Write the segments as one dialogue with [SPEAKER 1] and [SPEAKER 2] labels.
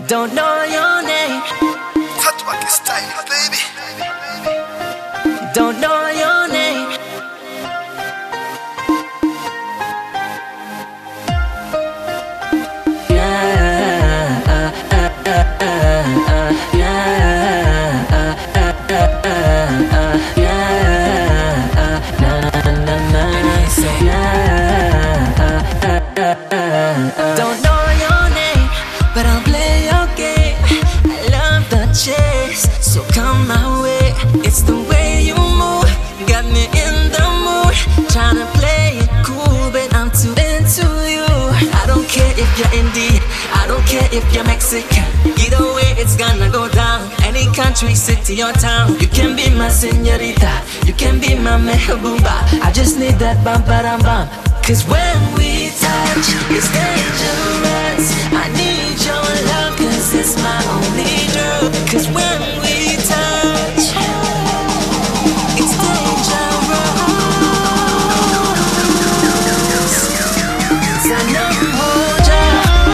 [SPEAKER 1] Don't know your name.
[SPEAKER 2] Fatwaki style, baby.
[SPEAKER 1] Don't know your name. Don't know your name, but I'll play your game. I love the chase, so come my way. It's the way you move, got me in the mood. Tryna play it cool, but I'm too into you. I don't care if you're Indian, I don't care if you're Mexican. Either way, it's gonna go down. Any country, city or town. You can be my señorita, you can be my mehbooba. I just need that bum ba bum. Cause when we touch, it's dangerous. I need your love, cause it's my only drug. Cause when we touch, it's dangerous. So no hold ya.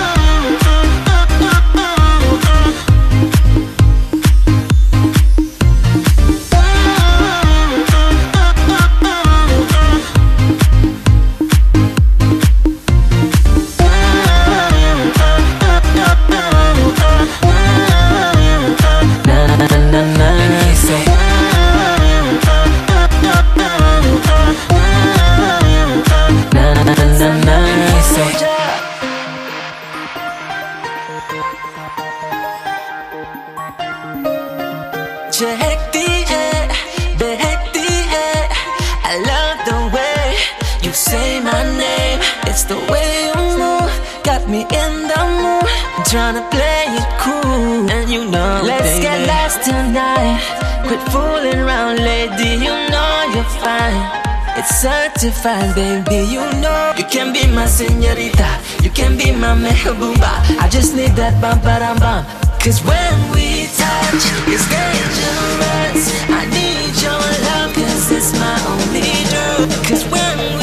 [SPEAKER 1] I love the way you say my name. It's the way you move, got me in the mood. I'm tryna play it cool, and you know, let's get lost tonight. Quit fooling around, lady, you know you're fine. It's certified, baby, you know. You can be my señorita, you can be my mehbooba. I just need that bum ba bum. Cause when we touch, it's dangerous. I need your love, cause it's my only drug. Cause when we